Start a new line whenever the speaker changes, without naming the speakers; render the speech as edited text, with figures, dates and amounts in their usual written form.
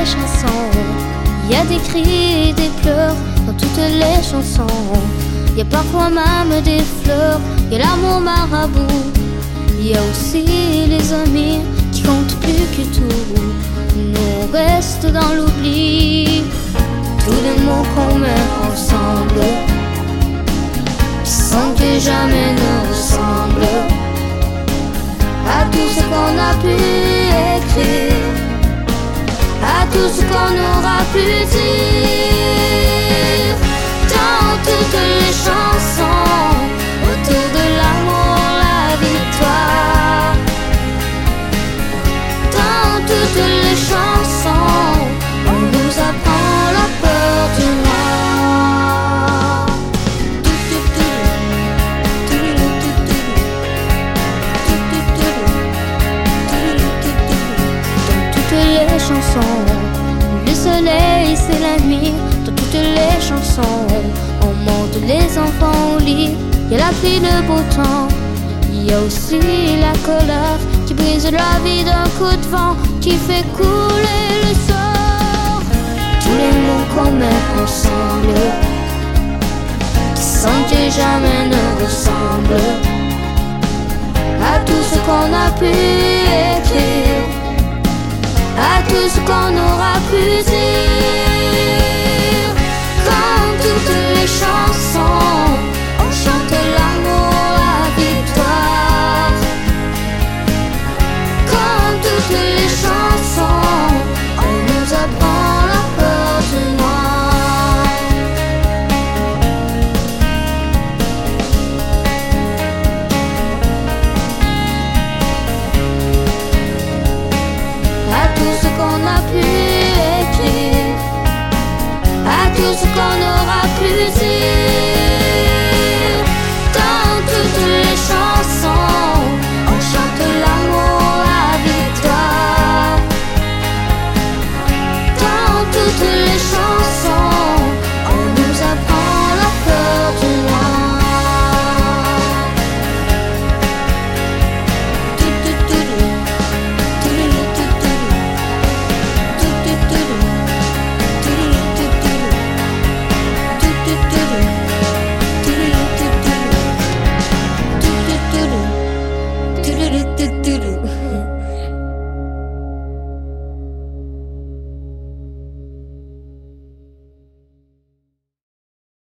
chansons. Il y a des cris et des pleurs dans toutes les chansons. Il y a parfois même des fleurs, il y a l'amour marabout. Il y a aussi les amis qui comptent plus que tout. Nous restons dans l'oubli. Tous les mots qu'on met ensemble, sans que jamais ne ressemble à tout ce qu'on a pu écrire, à tout ce qu'on aura pu dire. Dans toutes les chansons, autour de l'amour, la victoire. Dans toutes les chansons, on nous apprend la peur du noir. Dans toutes les chansons, le soleil c'est la nuit. Dans toutes les chansons, on monte les enfants au lit. Il y a la pluie, le beau temps. Il y a aussi la colère qui brise la vie d'un coup de vent, qui fait couler le sort. Tous les mots qu'on met ensemble, sans que jamais ne ressemble à tout ce qu'on a pu écrire,